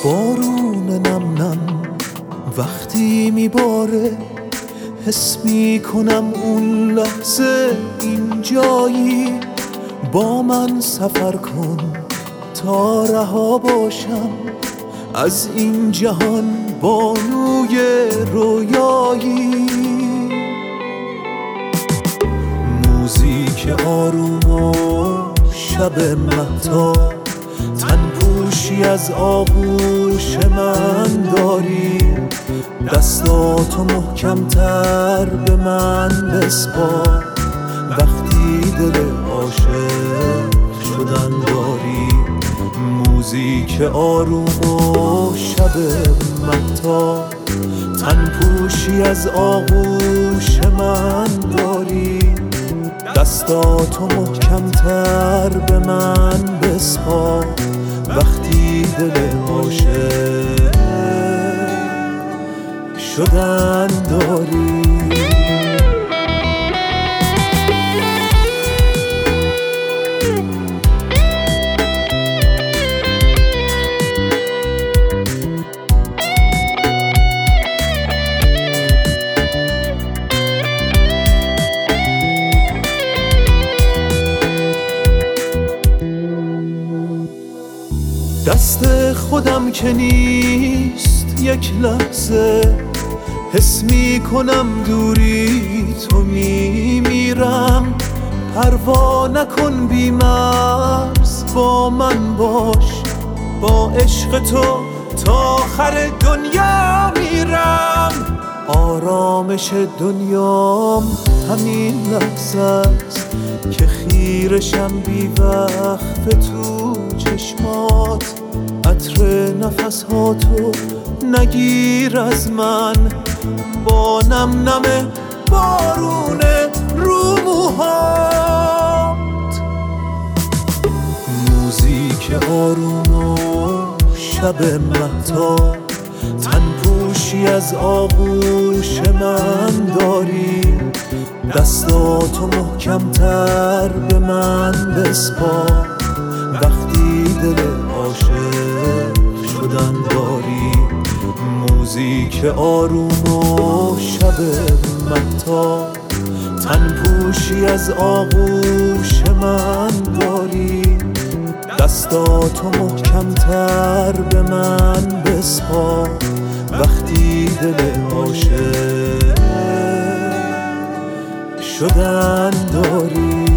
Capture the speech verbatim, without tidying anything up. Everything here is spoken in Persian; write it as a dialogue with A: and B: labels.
A: بارون نم نم وقتی میباره، حس میکنم اون لحظه اینجایی. با من سفر کن تا رها باشم از این جهان بانوی رویایی. موزیک آروم و شب مهتاب، تن پوشی از آغوش من داری. دستاتو محکمتر به من بسپار وقتی دل عاشق شدن داری. موزیک آروم و شب مهتاب، تن پوشی از آغوش من داری. دستاتو محکمتر به من بسپار وقتی دل عاشق شدن داری. دست خودم که نیست یک لحظه، حس می کنم دوری تو می میرم. پروا نکن بی مرز با من باش، با عشق تو تا آخر دنیا میرم. آرامش دنیام همین لحظه است که خیرشم بی وقت تو چشمات. عطر نفس ها تو نگیر از من، با نم نم بارون رو موهات. موزیک آروم و شب مهتاب، تن پوشی از آغوش من داری. دستاتو محکمتر به من بسپار وقتی دل عاشق شدن داری. موزیک آروم و شب مهتاب، تن پوشی از آغوش من داری. دستاتو محکمتر به من بسپار وقتی دل عاشق شدن داری.